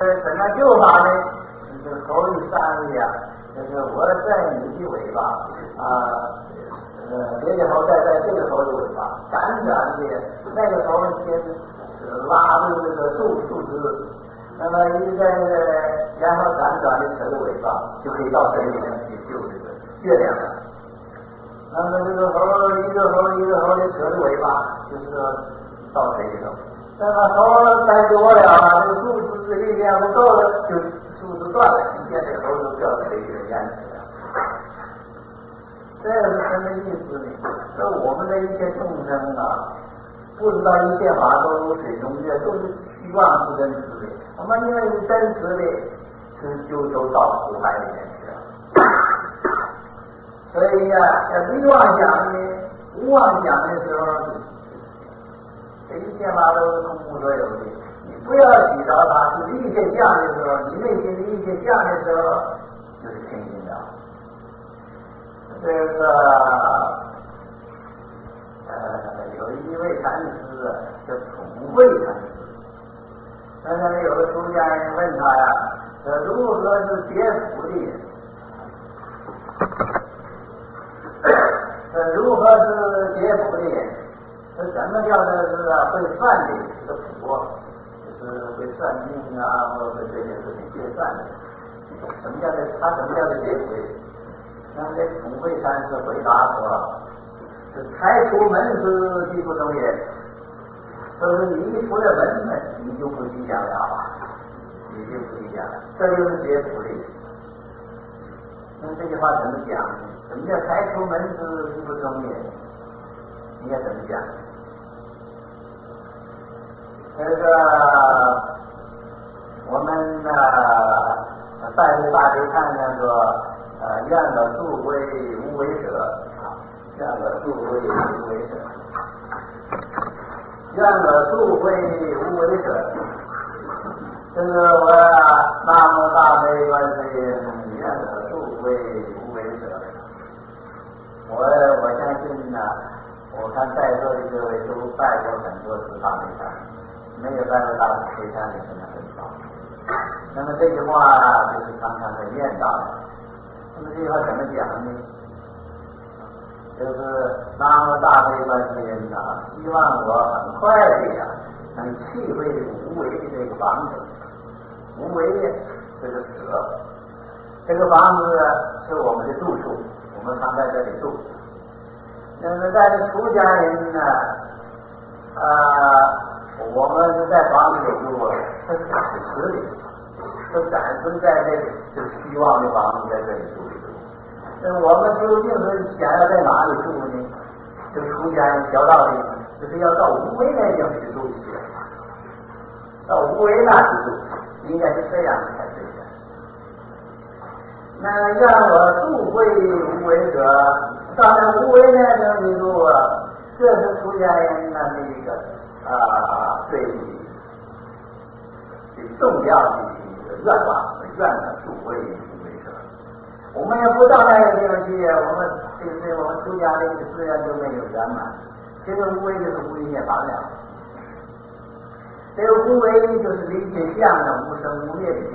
怎么救法呢？这口语三位啊，就是我在你的尾巴别的猴在这个猴的尾巴辗转的，那个猴先拉住这个树枝，那么然后辗转的扯着尾巴，就可以到水里面去救这个月亮了。那么这个猴一个猴的扯着尾巴，就是到水里头。那么猴太多了啊，这个树枝的力量不够了，就树枝断了，一下这猴就掉到水里面淹死了。这是什么意思呢？说我们的一切众生啊，不知道一切法都如水中月，都是虚妄不真实的。我们因为是真实的，就都到苦海里面去了。所以呀，要离妄想呢，无妄想的时候，这一切法都是空无所有的。你不要取着它是一切相的时候，你内心的一切相的时候，就是清净的。这个有一位禅师啊，叫宠慧禅师。那么有个出家人问他呀，如何是解苦的人？如何是解苦的人？怎么叫做是会算的这个卜，就是会算命啊，或者这些事情会算的。怎么叫做解苦的人？那么这宠慧禅师回答说：“才出门时即不中也。”就是你一出了门，你就不吉祥了，你就不吉祥了。这就是解苦的人。那么这句话怎么讲呢？什么叫才出门时即不中也？应该怎么讲？这个我们拜会大师看见说。愿了素归无为舍，愿了素归无为舍，愿了素归无为舍。这个我南无大悲观世音，愿了素归无为舍。我相信呢，我看在座的各位都拜过很多次大悲忏，没有拜过大悲忏的可能很少。那么这句话就是常常会念到的。那么这句话怎么讲呢？就是南无大悲观世音啊，希望我很快的能体会无为的这个房子。无为呢是个舍，这个房子是我们的住处，我们常在这里住。那么在这出家人呢，我们是在房子里住，这是暂时的，都暂时在这虚妄的房子在这里住。我们究竟是想要在哪里住呢？这个出家人小道理就是要到无为那地方去住去，到无为那去住，应该是这样才对的。那愿我速归无为者，到那无为那地方去住啊，这是出家人的那个最重要的愿望，愿了速归。我们要不到那个地方去，我们出家的这个志愿就没有圆满。这个无为就是无余涅槃了。这个无为就是离一切相的无生无灭的境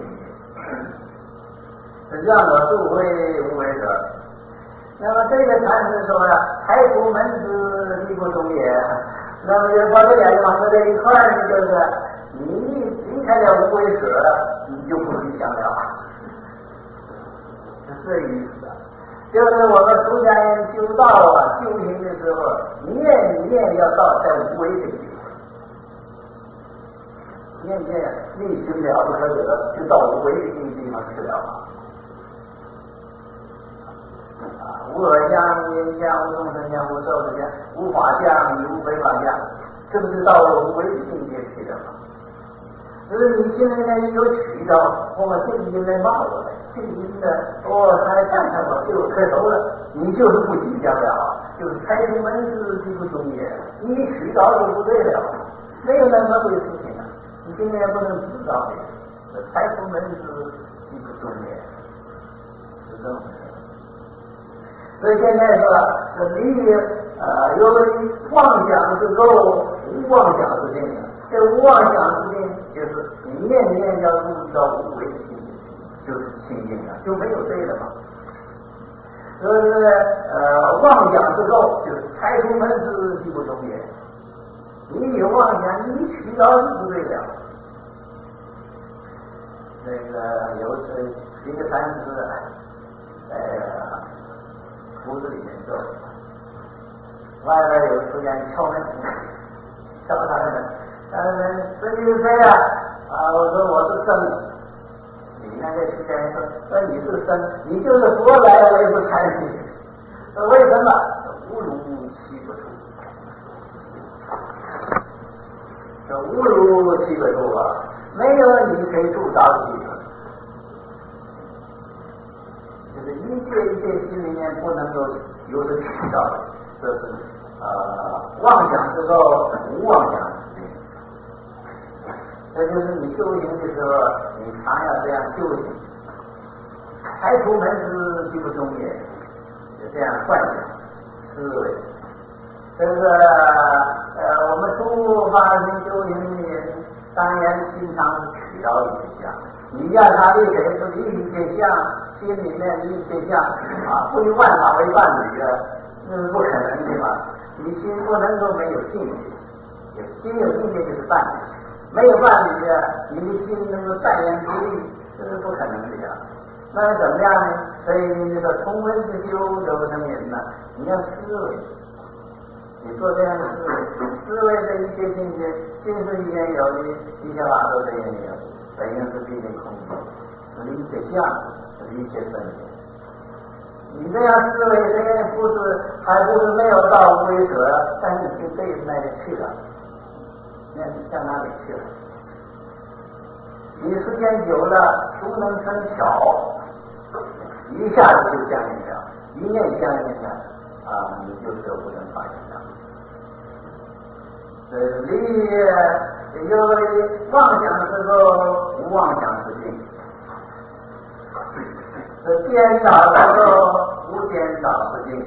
界。愿我速归无为者。那么这个禅师说呀，才出门时即不中也。那么就把这两句话说在一块儿呢，就是你离开了无为舍，你就不吉祥了。是这意思的，就是我们出家人修道啊、修行的时候，念要到在无为这个地方，念内心了不可得，就到无为的这个地方去了无我相、无因相、无众生相、无寿者相、无法相、无非法相，这不是到无为的境界去了吗？只是你心里面有取着，这个音来骂我来，这个音呢，他来赞叹我，对我磕头了，你就是不吉祥了，就是才出门时即不中也，你一取着就不对了，没有那么回事情啊，你心里面不能知道的，才出门时即不中也，是这么回事。所以现在说离有妄想是垢，无妄想是定的，这无妄想是定。 就是你念念要入到无为的境界，就是清净了，就没有对了嘛。妄想之后，就是拆除门是即不中也。你有妄想，你取到就不对了。那个有一个禅师屋子里面坐，外边有出现敲门，敲他的门，他的门说你是谁呀？我说我是僧。里面这出家人说你是僧，你就是佛来了我也不睬你。为什么？无如七不住。这无如七不住啊，没有你可以住到的地方。就是一切一切心里面不能够有所取到的，这是妄想之后无妄想之境。这就是你修行的时候，你常要这样修行。拆除门是即不中也，就这样幻想思维。这个我们初发心修行的人，当然心常是取到一切相。你要他离谁不离一切相，心里面离一切相不与万法为伴侣的，那是不可能的嘛。你心不能够没有境界，心有境界就是伴侣。没有伴侣的，你的心能够湛然独立，这是不可能的呀。那么怎么样呢？所以你说从文之修得不成人呢？你要思维，你做这样的思维，思维的一切境界，心是一言有的，一切法都是一言有的，本应是毕竟空寂，是一切相，是一切分别。你这样思维，虽然不是，还不是没有到无为舍，但是已经对那里去了。那你向哪里去了？你时间久了，熟能生巧，一下子就相应了，一念相应了你就得不成法性了。有妄想之后无妄想之境，这颠倒之后无颠倒之境。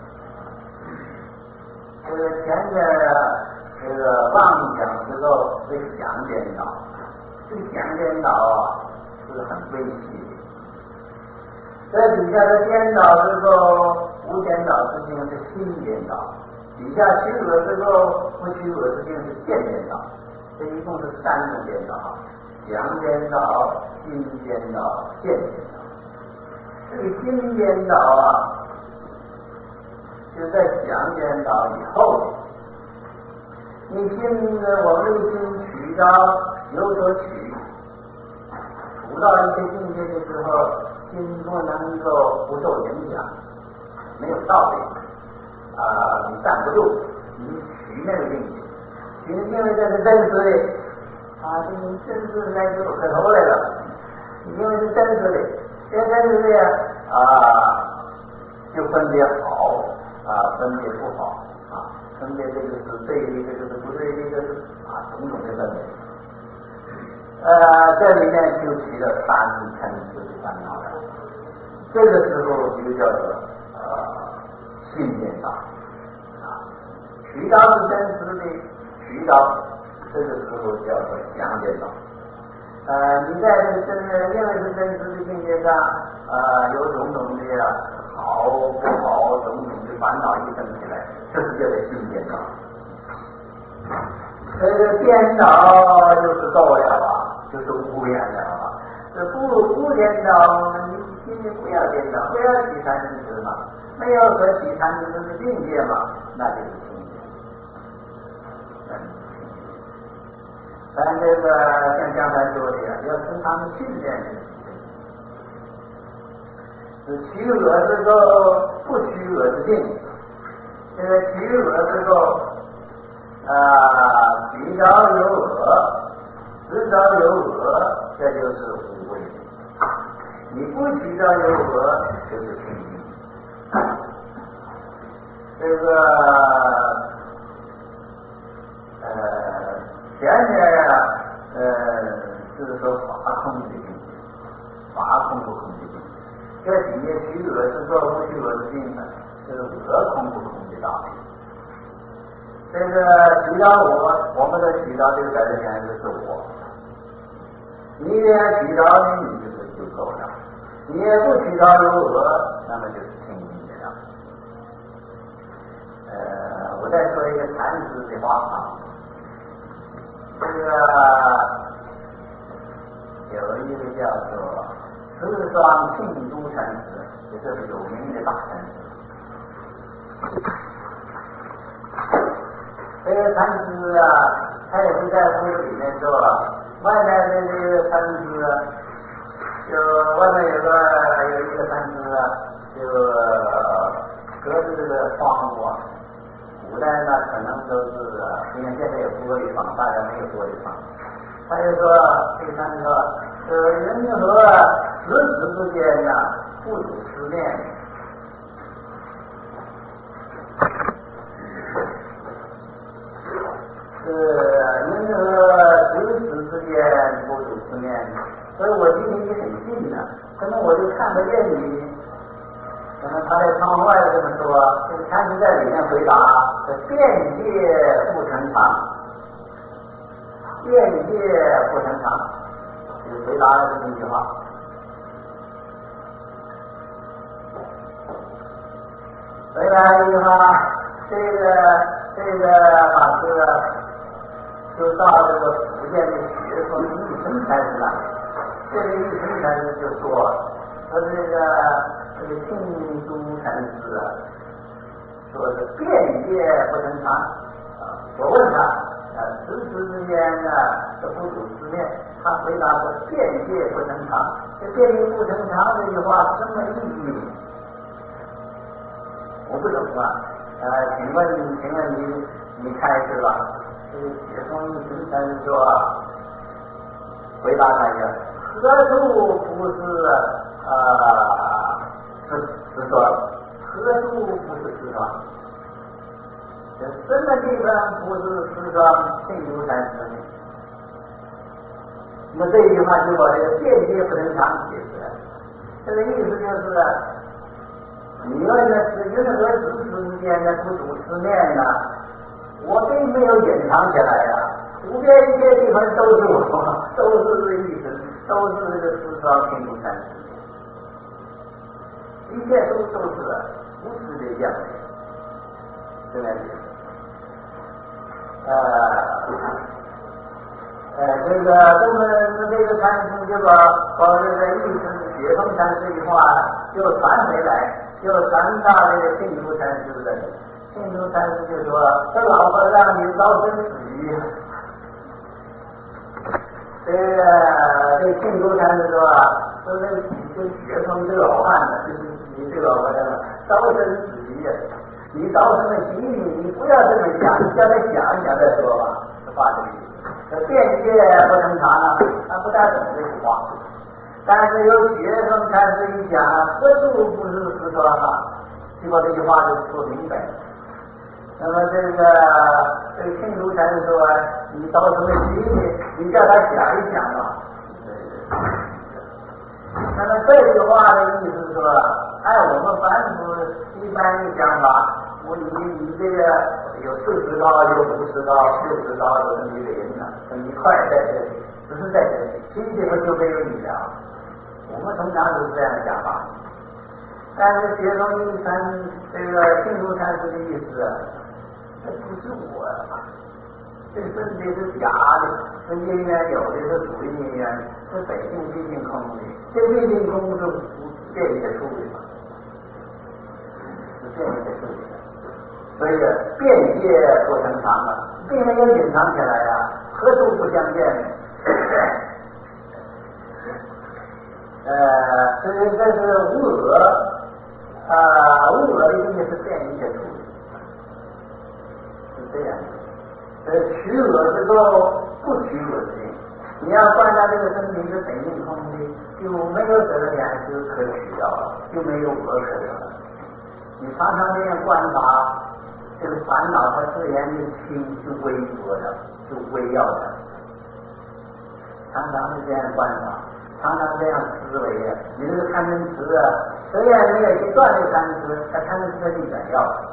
这个前面这个妄想之后为想颠倒，这个想颠倒是很微细的。这底下的颠倒之后无颠倒之境是心颠倒，底下取恶之后不取恶之境是见颠倒，这一共是三种颠倒：想颠倒、心颠倒、见颠倒。这个心颠倒就在想颠倒以后。你心，我们的心取到有所取，处到一些境界的时候，心不能够不受影响，没有道理你站不住，你取那个境界，取因为这是真实的这种真实的来就可头来了，因为是真实的，这真实的就分别好分别不好分别这个是对的，这个是不对的，这个是种种的分别。这里面就起了贪嗔痴的烦恼了。这个时候就叫做心颠倒取到是真实的，取到这个时候叫做想颠倒。你在这个因为是真实的境界上有种种的好不好，种种的烦恼一生起来，这是叫做心颠倒。这个颠倒就是够了就是无缘了这不颠倒，你心里不要颠倒，不要起贪嗔痴嘛，没有可起贪嗔痴的境界嘛，那就是清净。但这个像刚才说的要时常的训练是取恶之后不取恶之境。这个取恶之后取着有恶，知着有恶，这就是无为。你不取着有恶，就是清净。这个前面是说法空的境界，法空不空的境界。这底下取恶之后不取恶之境呢，是恶空不空的道理。这个取到我们的取到这个在这前这是我， 你也取到的，你就够了；你也不取到有恶，那么就是清净的了。我再说一个禅师的话啊，这个有一个叫做十双庆都禅师，也是有名的大禅师。这个禅师啊，他也是在屋子里面做，外面的这个禅师啊，就外面有一个禅师啊，就隔着这个窗户啊。古代呢，可能都是因为现在有玻璃窗，大家没有玻璃窗。他就说，这个禅师说，人和咫尺之间呢，不主思念。人和咫尺之间不主思念，所以我离你很近呢，怎么我就看不见你？那么他在窗户外这么说，这个禅师在里面回答：遍界不成常，遍界不成常，就回答了这么一句话。回来以后，这个法师就到这个福建的学峰义生禅师那里。这个义生禅师就说这个庆都禅师啊，说是遍界不成常。我问他咫尺之间呢，这不主思念。他回答说遍界不成常。这遍界不成常这句话是什么意义？我不懂啊。请问你开始吧。这个学峰义生禅师说，回答他一个何处不是实说？何处不是实说？什么地方不是实说庆都禅师呢？那么这一句话就把这个遍界不成常解释了。这个意思就是，你要是任何咫尺之间的不主思念呢，我并没有隐藏起来呀，无边一切地方都是我，都是这个意思，都是这个实说庆都禅师。一切都是无私的相的，这样解释。这个禅师就把这个义师学峰禅师的话又传回来，又传到这个庆都禅师这里。庆都禅师就说：“这老和尚你早生死于。”这个庆都禅师说：“说这学峰这个老汉呢，就是你这个老和尚早生死于呀，你早生了机密，你不要这么讲，你叫他想一想再说吧。”这话这个意思。这遍界不成常啊，他不大懂这句话。但是有学生禅师一讲啊，何处不是实说啊？就把这句话就说明白了。那么这个庆都禅师说，你早生了机密，你叫他想一想啊。那么这句话的意思是说，按我们凡夫一般的想法，你这个有40高，有50高，60高，有这么一个人呢，这么一块在这里，只是在这里，其余地方就没有你了。我们通常都是这样的想法。但是学峰义禅这个庆都禅师的意思啊，这不是我啊，这个身体是假的，是因缘有的，是属于因缘，是本性毕竟空的。这毕竟空是不变一切处理嘛，是变一切处理的。所以遍界不成常啊，并没有隐藏起来呀，何处不相见呢？这是无我，无我的意思是变一切处理，是这样的。这取我是够，不取我是定。你要观察这个身体是本性空的，就没有什么两识可取到了，就没有我可得了。你常常这样观察，这个烦恼它自然就轻，就微薄了，就微要的。常常是这样观察，常常这样思维啊。你这个贪嗔痴啊，虽然没有去断这贪嗔痴，但贪嗔痴它就转要了，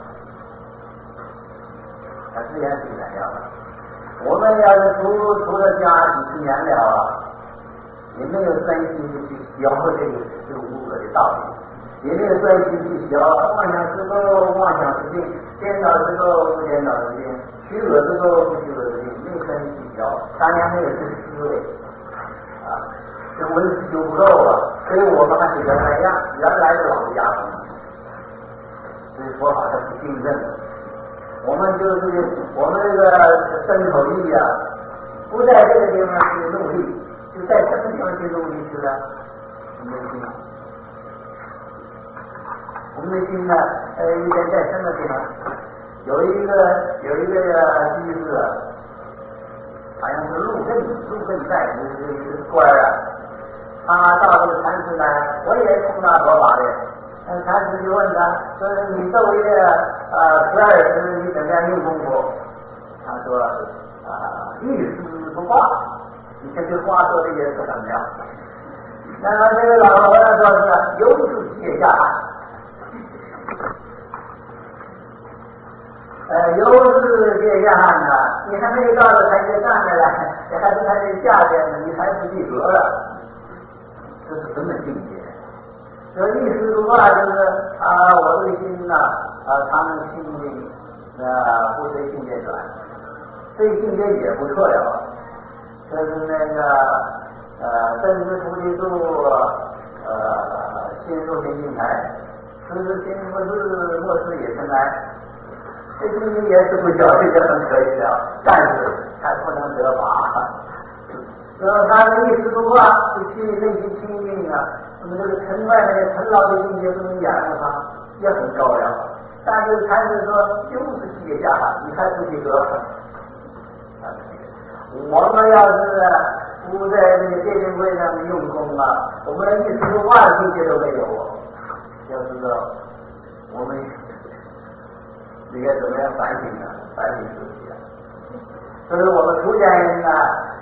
它自然就转要了。我们要是出了家几十年了啊， 也没有专心的去消这个无我的道理，也没有专心去消妄想是够妄想是定，颠倒是够不颠倒是定，虚我是够不虚我是定，没有专心去消，当然没有去思维啊，这文思修不够啊，所以我们还是原来的老家伙，所以佛法它不兴盛，我们就是我们这个身口意啊，不在这个地方去努力，就在什么地方去努力去了？我们的心，我们的心呢，应该在什么地方？有一个居士啊，好像是陆根在这个官啊，他到这个禅师来，我也碰到佛法的。禅师就问他说：“你昼夜12时你怎么样用功夫？”他说：“一丝不挂。”你看这话说的也是很妙。那么这个老和尚说是由是解下汗，由是解下汗呢，你还没到了台阶上面来，你还是台阶下边呢，你还不及格了，这是什么境界？这意思不挂就是我这个心呢常能清净，不随境界转，这个境界也不错了。这是那个深思菩提树，心入明镜台，时时勤拂拭，莫使也尘来。这境界也是不小，这就很可以了，但是还不能得法。那么他的意识不挂，就内心清净啊。那么这个尘外面的尘劳的境界不能掩护他，也很高了。但是禅师说，又是解下汗，你还不及格。我们要是不在这个戒定慧上用功啊，我们连一丝不挂的境界都没有啊。要知道，我们应该怎么样反省呢？反省自己啊。所以我们出家人呢，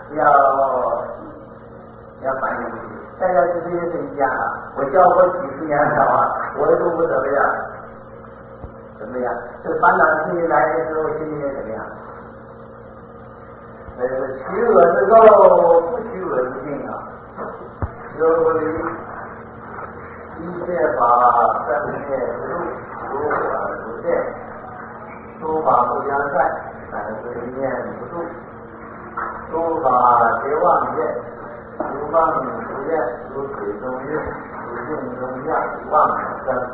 要反省自己。大家其实也是一样啊，我消过几十年了啊，我也都不怎么样。怎么样？这个烦恼心里来的时候，心里面怎么样？那是取我是肉，不取我是定啊。由于一切法生灭不入，如我如见，诸法不相善，乃是一念不住。诸法皆妄见，如梦如见，如水中月，如镜中像，妄生。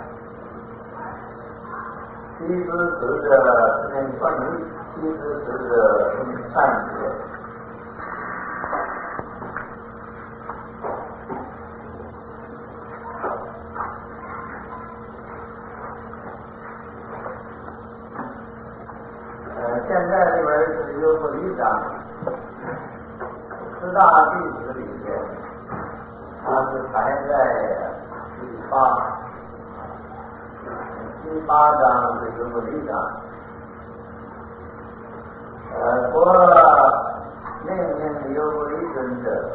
其之时者，是名断欲；其之时者，是名善觉。现在这边是优婆离章，10大弟子里面，他是排在第8。第8章是优婆离章。佛命令优婆离尊者，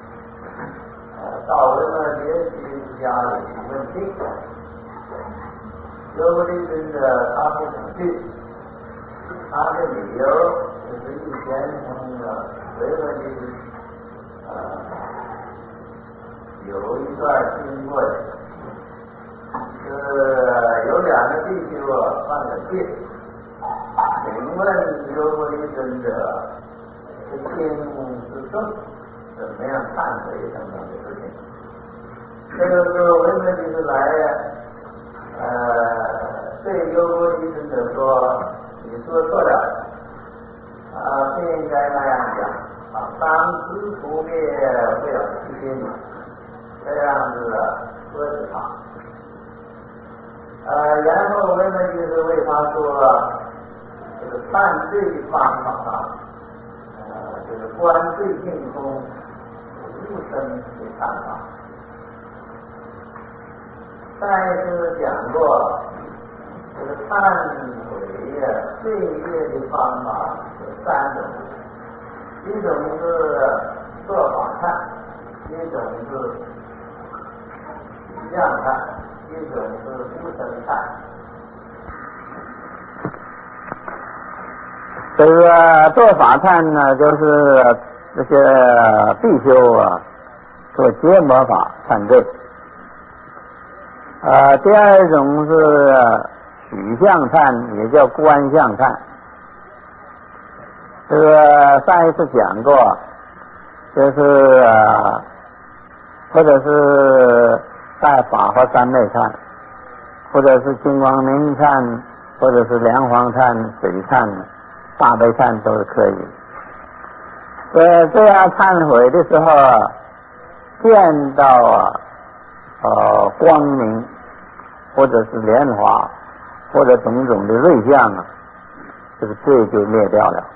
到人们结居家里问病。优婆离尊者他不想去。他的理由就是以前从维摩诘有一段经过的，有2个弟兄犯了戒，请问优婆离尊者，是轻是重，怎么样忏悔等等的事情？这个时候维摩诘来对优婆离尊者说。你说错了，不应该那样讲啊！当知不灭，不了其心，这样子说是他。然后维摩诘就是为他说这个忏罪的方法这个观罪性中无生的忏法。再是讲过这个忏悔罪业的方法有3种，一种是做法忏，一种是体相忏，一种是无生忏。这个做法忏呢，就是这些比丘啊， 做结魔法忏罪。第二种是取向忏，也叫观相忏。这个上一次讲过，就是或者是大法华三昧忏，或者是金光明忏，或者是梁皇忏、水忏、大悲忏都是可以。这样忏悔的时候，见到光明，或者是莲华，或者种种的瑞相这个罪就灭掉了。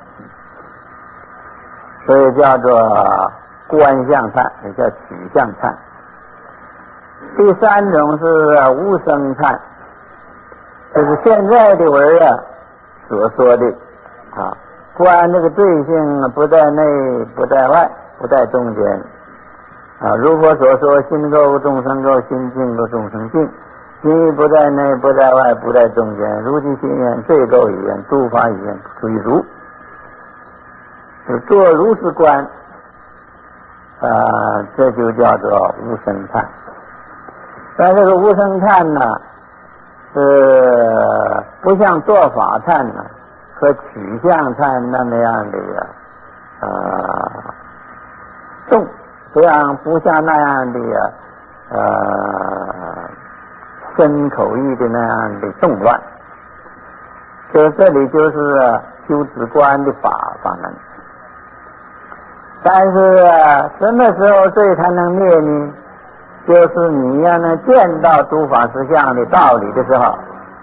所以叫做观相忏，也叫取向忏。第三种是无生忏，就是现在的文所说的观这个对象不在内，不在外，不在中间如佛所说，心垢众生垢，心净垢众生净，心不在内，不在外，不在中间，如其心愿，罪垢已愿，诸法已愿，不出一如。做如是观这就叫做无生忏。但这个无生忏呢，是不像做法忏呢和取向忏那么样的动，不像那样的身口意的那样的动乱。就这里就是修止观的法门。但是什么时候罪才能灭呢？就是你要能见到诸法实相的道理的时候，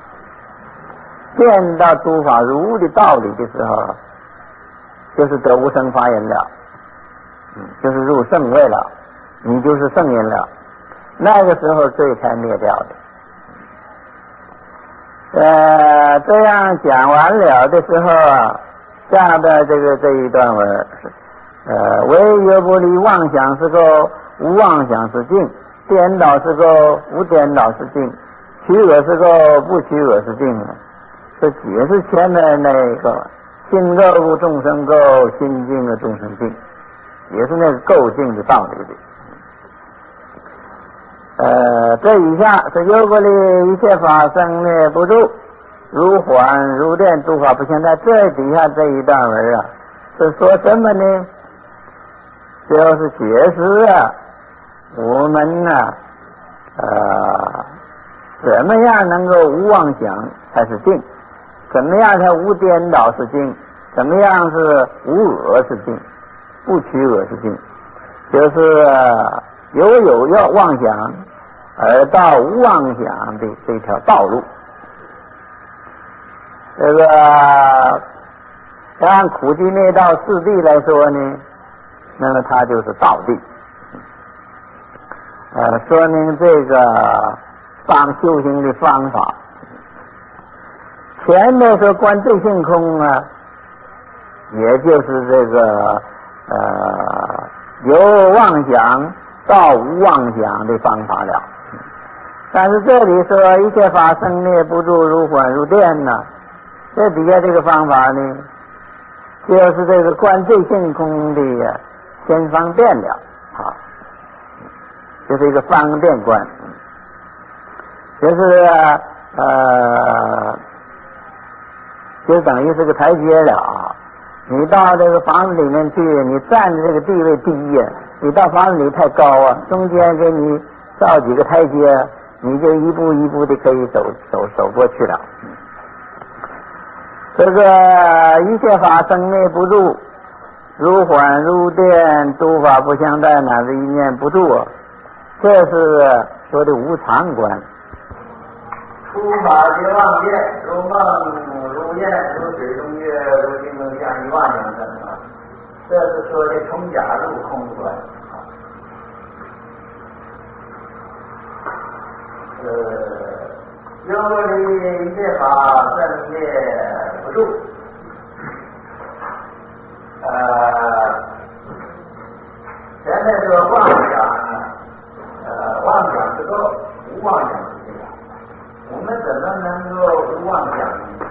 见到诸法如的道理的时候，就是得无生法忍了，就是入圣位了，你就是圣人了，那个时候罪才灭掉的。这样讲完了的时候下边这一段文唯有不离妄想是垢，无妄想是净，颠倒是垢，无颠倒是净，取我是垢，不取我是净这解释前面那个心垢众生垢，心净的众生净，解释那个垢净的道理的。这以下是有不离一切法生灭不住，如幻如电，诸法不现在。这底下这一段文是说什么呢？就是解释我们怎么样能够无妄想才是净，怎么样才无颠倒是净，怎么样是无我是净，不取我是净，就是有妄想而到无妄想的这条道路。这个按苦集灭道四谛来说呢，那么它就是道谛。说明这个修行的方法。前面说观对性空也就是这个由妄想到无妄想的方法了。但是这里说一切法生灭不住，如幻如电这底下这个方法呢，就是这个观对性空的先方便了就是一个方便观，就是就等于是个台阶了你到这个房子里面去，你站的这个地位低你到房子里太高中间给你造几个台阶，你就一步一步的可以走过去了。这个一切法生灭不住，如幻如电，诸法不相待，乃至一念不住这是说的无常观。诸法皆妄见，如梦如魇，如水中月，如镜中像，一万两真这是说的从假入空观有不离一切法生灭不住前面说妄想妄想是垢，无妄想是净。我们怎么能够无妄想呢？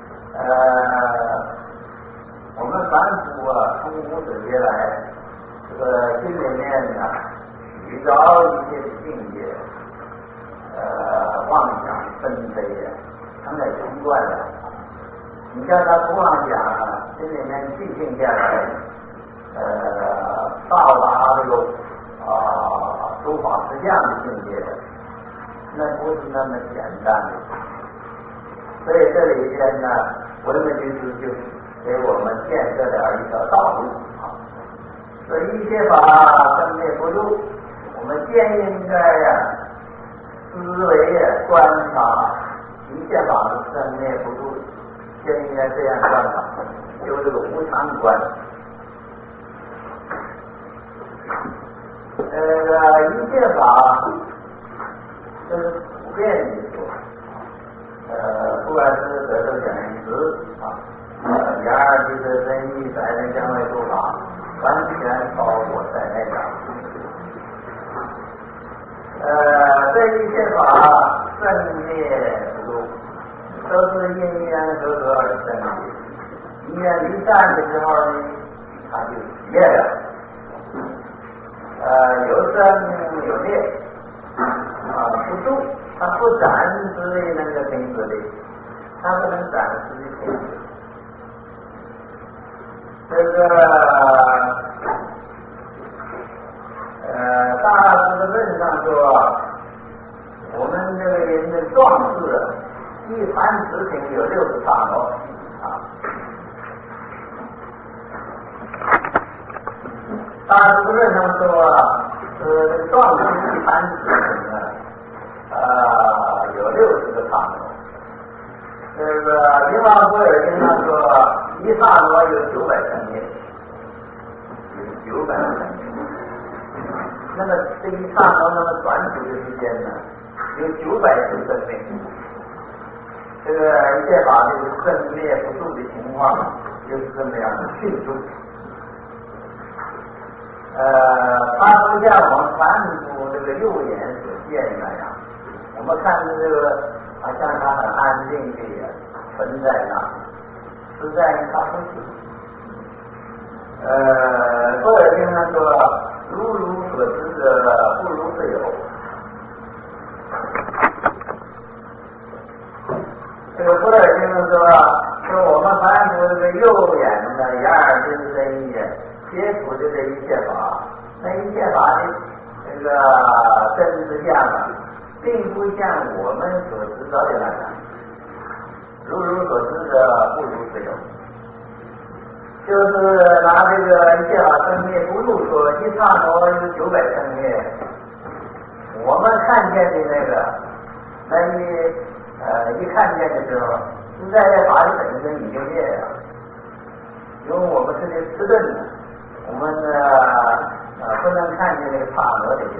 我们凡夫从无始劫来这个心里面呢取着一切的境界，妄想纷飞的，成了习惯了。你叫他不妄想啊，心里面寂静下来，到达这个诸法实相的境界，那不是那么简单的。所以这里边呢，文人居士就给我们建设了一条道路啊。所以一切法生灭不入，我们先应该思维观察一切法是生灭不入，先应该这样观察，修这个无常观。一切法就是普遍的说，不管是舌头讲语词言而即是真意，三人将为诸法，完全包括在内的。这一切法生灭不入，都是因缘和合而生的。因缘离散的时候呢，它就灭了。有生有灭，不住，它不暂时的能够停止的，它不能暂时的停止。这个大师的论上说，我们这个人的壮士一弹指琴有60刹那大师的论上说，这个壮士一弹指琴有60个刹那。这个林王波尔经上说，一刹那有900生灭，有900生灭。那么这一刹那那么短促的时间呢，有900次生灭。这个一切法这个生灭不住的情况，就是这么样的迅速。它不像我们凡夫这个肉眼所见那样，我们看着这个好像它很安定的存在那，实在它不是。波尔经上说，如所知者，不如是有。这个波尔经上说我们凡夫这个肉眼呢，眼耳根身意接触的这一切法，那一切法的这个真实相并不像我们所知道的那样。如所知者，不如是有。就是拿这个一切法生灭不入说，一刹那有900生灭，我们看见的一看见的时候，实在法的本身已经灭了。因为我们这些迟钝呢，我们不能看见那个刹那的境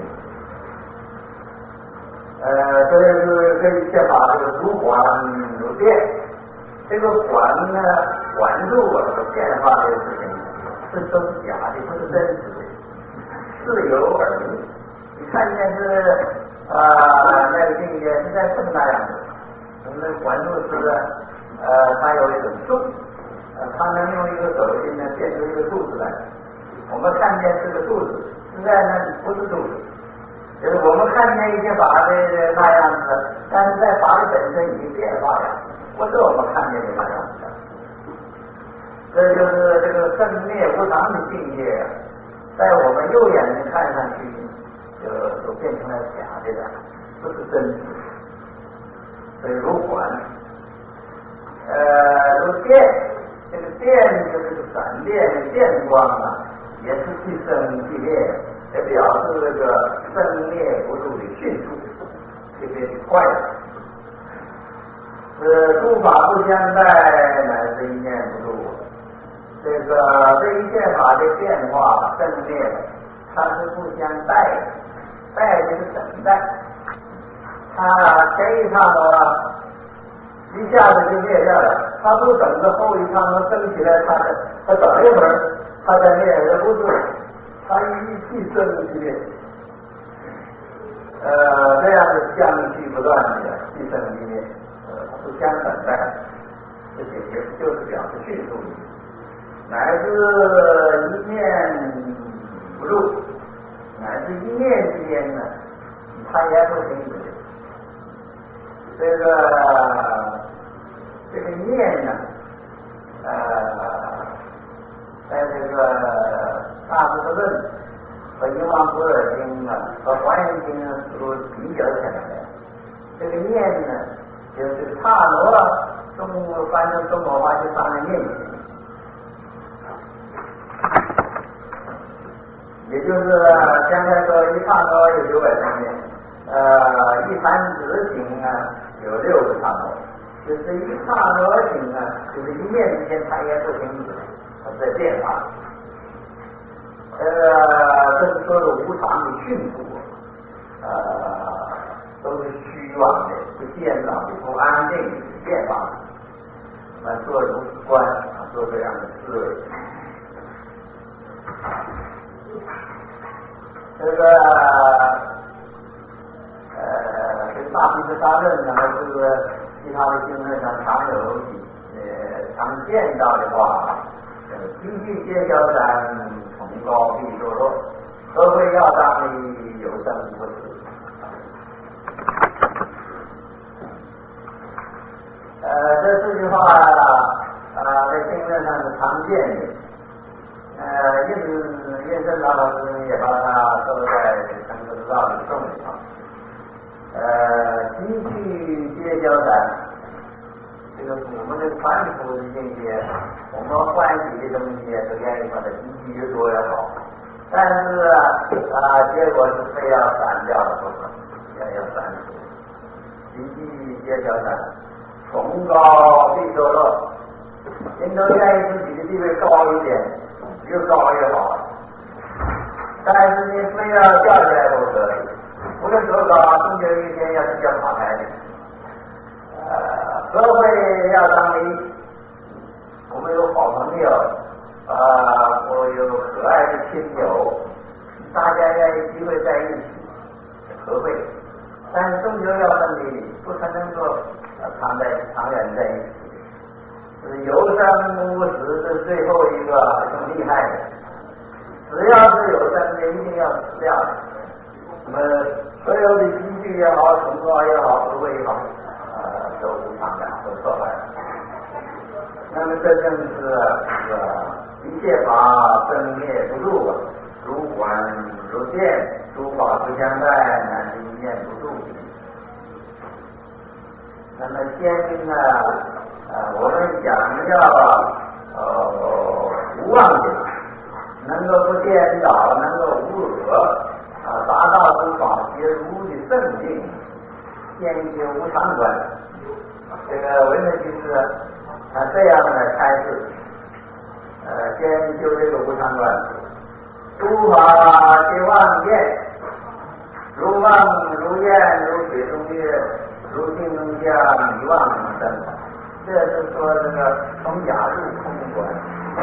界。所以是这一切法这个如幻如电。这个管住和变化的事情，这都是假的，不是真实的，似有而无。你看见是那个境界，实在不是那样的。我们管住是它有一种数，它能用一个手机呢变出一个数字来。我们看见是个数字，实在呢不是数字。就是我们看见一些法的那样子，但是在法的本身已经变化了。不是我们看见的那样子的，这就是这个生灭无常的境界，在我们肉眼睛看上去，就变成了假的了，不是真实。所以如幻，如电，这个电就是个闪电的电光也是即生即灭，也表示这个生灭不入的迅速，特别的快。诸法不相待，乃是一念不入。这一切法的变化生灭，它是不相待的，待就是等待。它前一刹那一下子就灭掉了，它不等着后一刹那升起来，它等一会儿，它再灭，也不是，它即生即灭。这样的相续不断的即生即灭。不相等待，这也就是表示迅速的意思，乃至一念不入， 天呢，它也不停止。这个念呢，在这个大智度论和印光普尔经啊和华严经是比较起来的。这个念呢，就是刹那翻成中国话就当成念起，也就是刚才说一刹那有900生念，一弹指行啊有6个刹那，就是一刹那行啊，就是一念之间它也不停止，它在变化。这是说的无常的驯服，都是虚妄的、不坚牢的、不安定的变化。那做如是观，做这样的思维。这大毗婆沙论呢，或者其他的经论上常见到的话，积聚皆消散，崇高必堕落，何会要当的有生不死。这4句话在经论上是常见的。印顺老师也把它收在成佛之道的重里头。积聚皆消散，这个我们的凡夫的境界，我们欢喜的东西都愿意把它积聚越多越好，但是结果是非要散掉的部分，要散除。积聚皆消散，崇高必堕落，人都愿意自己的地位高一点，越高越好，但是你非要掉下来不可以，无论多高，终究一天要是掉垮开的。社会要当离，我们有好朋友，我有可爱的亲友，大家愿意聚会在一起，和会，但是终究要分离，不可能够长远在一起。是有生无死，这是最后一个更厉害的。只要是有生的，一定要死掉的。那么所有的积聚也好，崇高也好，和会也好，都无常的，都破坏了。那么这正是一切法生灭不住，如幻如电，诸法不相待，难知一念不住。那么先呢，我们想要无妄境，能够不颠倒，能够无我，达到诸法皆如的圣境，先修无常观。这个文人居士这样的开示，先修这个无常观。诸法皆妄见，如梦如焰，如水中月，如镜中香，一妄成生。这是说这个从假入空观。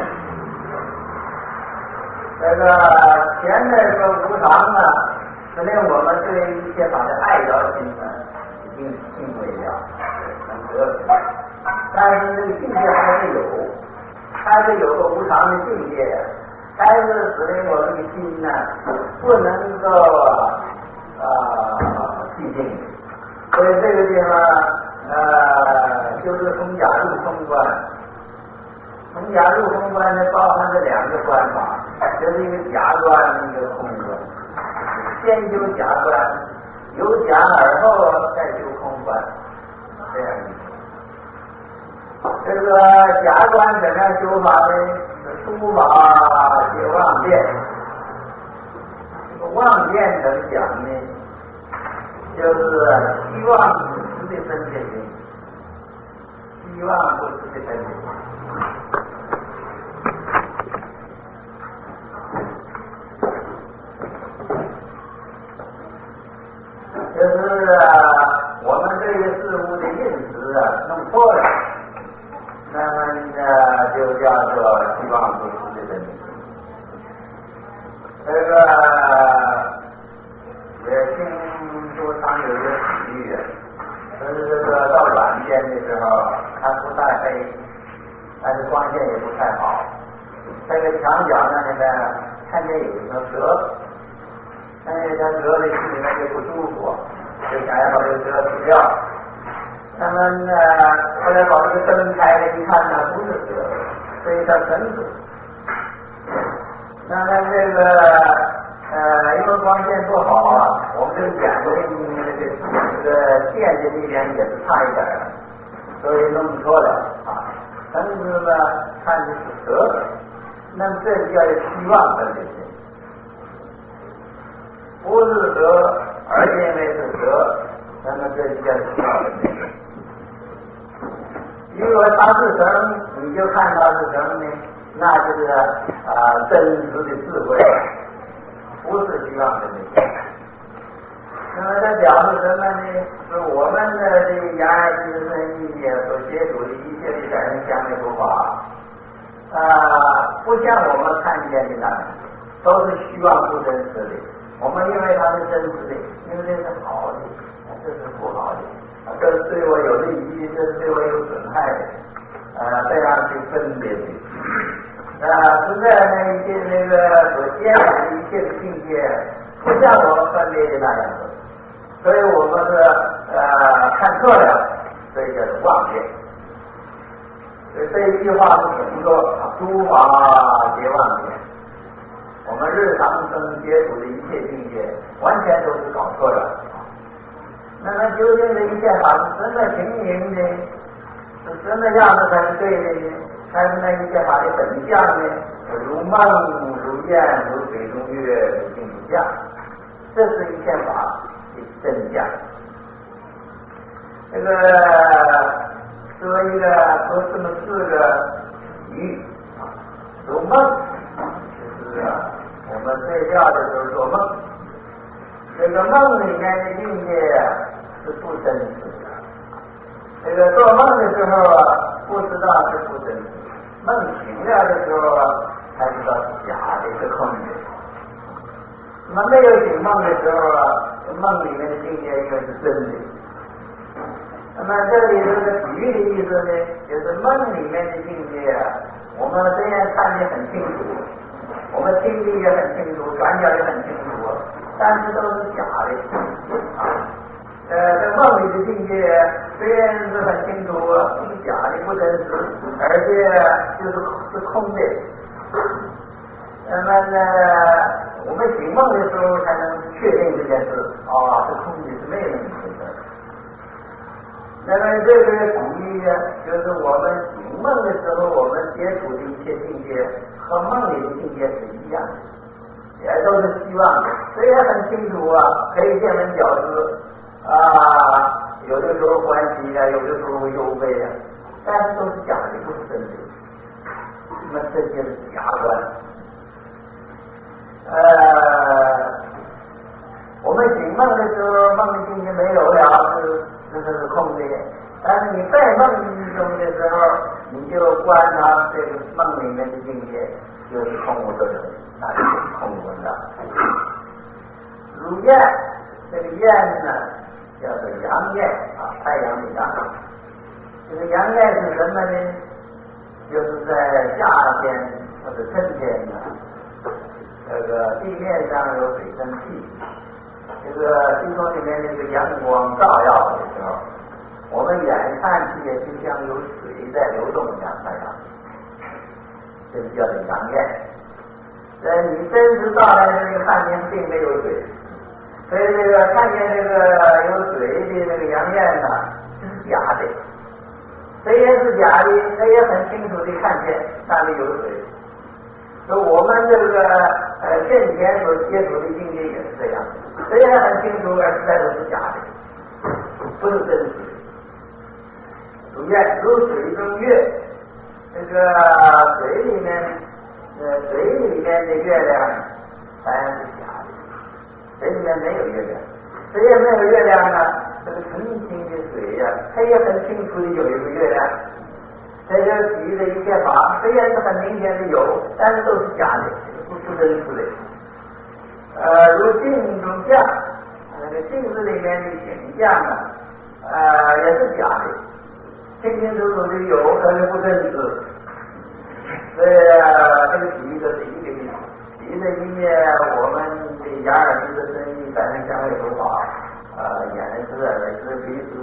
这个前面说无常呢，是令我们对一切法的爱着心呢，已经信为了，能得福。但是这个境界还是有个无常的境界，还是使令我们的心呢不能够寂静。所以这个地方修这个从假入空观。从假入空观呢，包含着2个观法，这是一个假观，一个空观。先修假观，由假而后再修空观，这样意思。这个假观怎样修法呢？是诸法皆妄见。这个妄见怎么讲呢？就是虚妄不实的分别心，虚妄不实的分别心。就是我们对于事物的认识弄错了，那么就叫做虚妄不实的分别心。这个也听说常有一个比喻，就是这个到晚间的时候，它不太黑，但是光得的心里面就不舒服，就想要把这个蛇除掉。那么呢，后来把这个灯开了，一看呢，不是蛇，是一条绳子。那么这个因为光线不好啊，我们这个眼睛这个见的力量也是差一点的，所以弄错了啊。绳子呢看的是蛇，那么这就叫虚妄分别心，不是蛇而认为是蛇，那么这就叫虚妄分别心。如果它是绳，你就看它是绳呢，那就是真实的智慧，不是虚妄分别心。那么这表示什么呢？是我们的这个眼耳鼻舌身意念所接触的一切的感应相的佛法，不像我们看见的那样，都是虚妄不真实的。我们认为它是真实的，因为这是好的，这是不好的，这是对我有利益，这是对我有损害的，这样去分别去。实在呢，一切那个所接触的一切的境界，不像我们分别的那样子。所以我们是看错了，所以叫做妄见。所以这一句话是怎么说？诸法皆妄见。我们日常生接触的一切境界，完全都是搞错了。那么究竟这一切法是什么情形呢？是什么样子才是对的呢？才是那一切法的本相呢？如梦如幻，如水中月，如镜如像。这是一切法真相。这个说这么四个比喻如梦，就是我们睡觉的时候做梦，这个梦里面的境界是不真实的。这个做梦的时候不知道是不真实，梦醒了的时候才知道是假的，是空的。那么没有醒梦的时候梦里面的境界应该是真的。那么这里这个比喻的意思呢，就是梦里面的境界我们虽然看得很清楚，我们听力也很清楚，感觉也很清楚，但是都是假的。这梦里的境界虽然是很清楚，不是假的，不真实，而且是空的。那么呢，我们醒梦的时候才能确定这件事，是空的，是没有那么回事。那么这个比喻就是我们醒梦的时候，我们接触的一切境界和梦里的境界是一样的，也都是虚妄的。虽然很清楚可以见闻觉知有的时候欢喜有的时候忧悲但是都是假的，不是真的。那么这就是假观。我们醒梦的时候，梦的境界没有了，是空的。但是你在梦中的时候，你就观察这个梦里面的境界，就是空无得有，那就是空无的。如焰，这个焰呢，叫做阳焰太阳的阳。这个阳焰是什么呢？就是在夏天或者春天呢。这个地面上有水蒸气，这个星空里面那个阳光照耀的时候，我们眼看去也就像有水在流动一样那样，这就叫做阳焰。你真实到来的那个看见并没有水，所以这个看见这个有水的那个阳焰呢，这是假的。虽然是假的，他也很清楚地看见那里有水。我们这个现前所接触的境界也是这样，虽然很清楚，而实在都是假的，不是真实的。如水中月，这个水里面的月亮当然是假的，水里面没有月亮。虽然没有月亮呢，这个纯清的水它也很清楚的有一个月亮。这个比喻的一切法虽然是很明显的有，但是都是假的，不真实的。如镜中像，那个镜子里面的形象也是假的，清清楚楚的有，可是不真实。所以这个比喻的是一个意思。比喻的意义，我们的眼耳鼻舌身意产生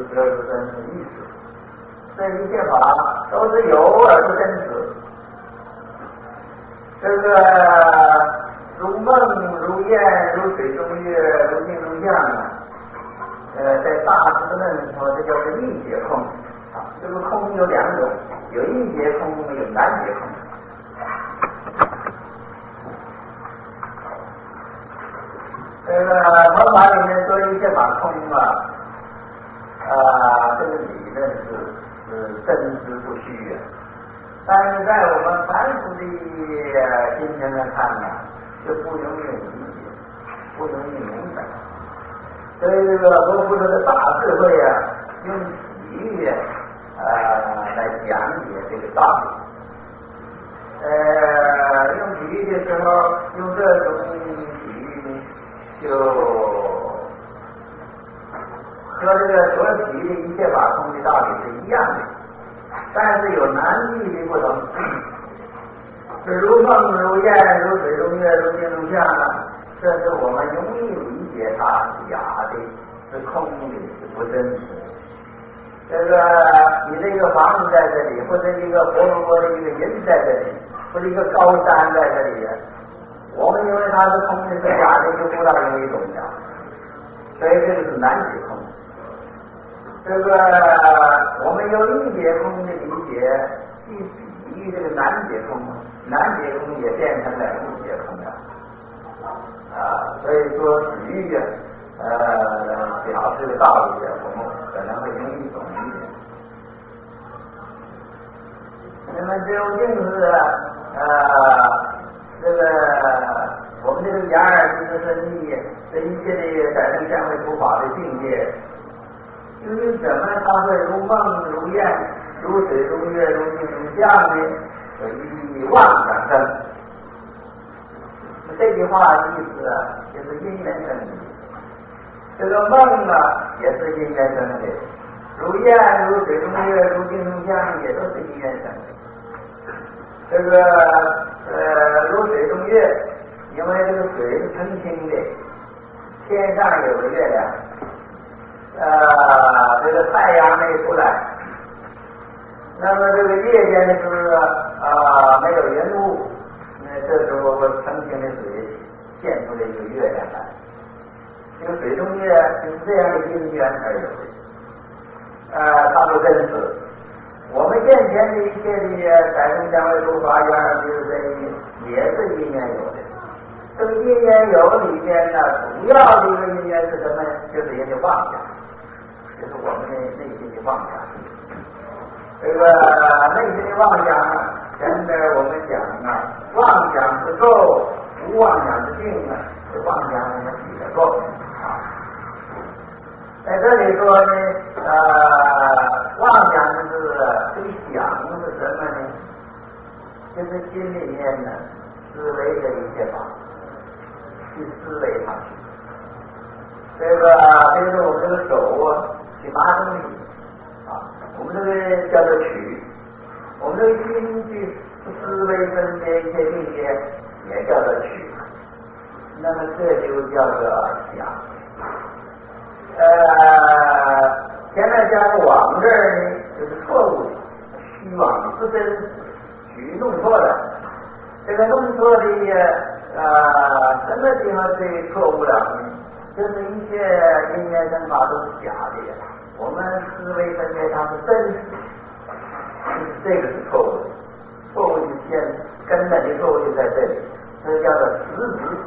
得是真实意识。这一切法都是有而不真实。这个如梦如烟如水中月如镜如像啊，在大智论说这叫做一解空啊。这个空有两种，有一解空，有难解空。这个佛法里面说一切法空啊，这个理论是真实不虚啊。但是在我们凡夫的心情来看呢，就不容易理解，不容易明白。所以这个佛菩萨的大智慧啊，用比喻来讲解这个道理。用比喻的时候，用这种比喻就和这个所举的一切法空的道理是一样的，但是有难易的不同。如梦如烟如水如月如镜如像啊，这是我们容易理解它是假的，是空的，是不真实的。这个你这个房子在这里，或者一个活泼的一个人在这里，或者一个高山在这里，我们因为它是空的是假的，就不大容易懂了。所以这个是难解空。这个我们用一解空的理解去比喻这个难解空，难解空也变成了一解空了。所以说比喻表示的道理我们可能会容易懂一点。那么究竟是这个我们这个眼耳鼻舌身意这一切的色声香味触法的境界，究竟怎么它会如梦如烟如水如月如镜如像呢？以妄想生。这句话的意思就是因缘生的意思。这个梦也是因缘生的，如烟如水如月如镜如像也都是因缘生的。这个如水如月，因为这个水是澄清的，天上有个月亮，这个太阳没出来，那么这个夜间是没有云雾，那这时候澄清的水现出了一个月亮来。这个水中月就是这样的因缘而有的，它不真实。我们现前的一切的色声香味触法眼耳鼻舌身意也是因缘有的。这个因缘有里面呢，主要的一个因缘是什么呢？就是因为妄想，就是我们的内心的妄想。这个内心的妄想，前边我们讲妄想是垢，无妄想是病这妄想我们比得过在这里说呢，妄想就是这个想是什么呢？就是心里面呢思维的一些法，去思维它。这个比如说我们这个手去拿东西我们这个叫做取；我们这个心去思维分别一些境界，也叫做取。那么这就叫做想。前面加个妄这儿呢，就是错误的、虚妄的、不真实、举弄错了。这个弄错的什么地方最错误了呢？就是一切因缘生法都是假的，我们思维分别它是真实的，这个是错误的。错误的根本的错误就在这里，这叫做实质。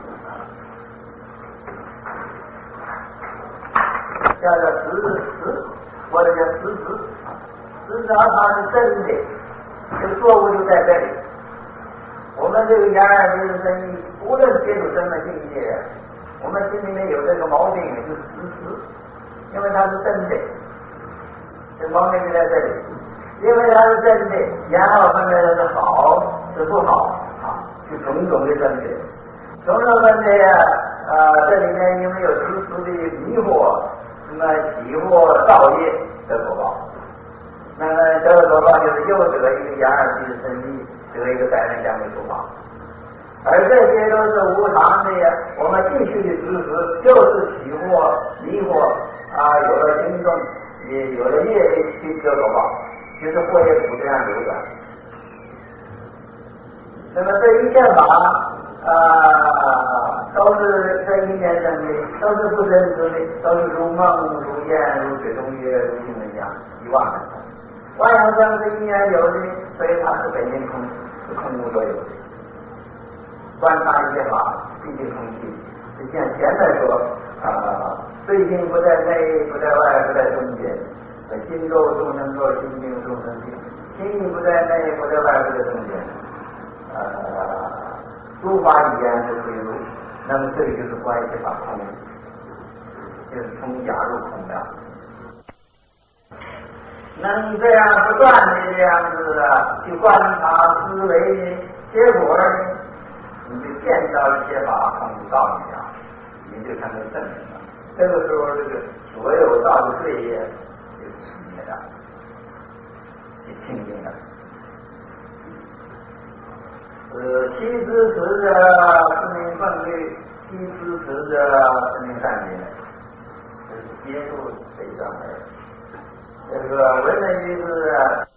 叫做实，或者叫实质，至少它是真的，这个错误就在这里。我们这个眼耳鼻舌身意，无论接触什么境界，我们心里面有这个毛病，也就是实，因为它是真的，这个毛病就在这里。因为它是真的，然后分别的是好是不好是种种的分别，种种分别这里面因为有实的迷惑。那么起惑造业得果报，那么得果报就是又得一个眼耳鼻舌身意，得一个色声香味触法，而这些都是无常的呀。我们继续的知识又是起惑迷惑有了心动， 也有了业力就得果报，其实祸业不这样流转。那么这一切法都是这因缘生的，都是不真实的，都是如梦如魇如水中月如镜人像，一妄的。妄想生是因缘有的，所以它是本性空，是空无所有的。观察一切法毕竟空寂，就像前面说对性不在内不在外不在中间，心垢众生垢，心病众生病，心意不在内不在外不在中间，诸法语言不归入，那么这个就是观一切法空，就是从假入空的。能这样不断的这样子去观察思维呢，结果呢，你就见到一切法空无道理了，你就成了圣人了。这个时候，这个所有道的罪业就熄灭了，就清净了。其支持着是名分律，其支持着是名善业，这是接触这一段的。这个文人居士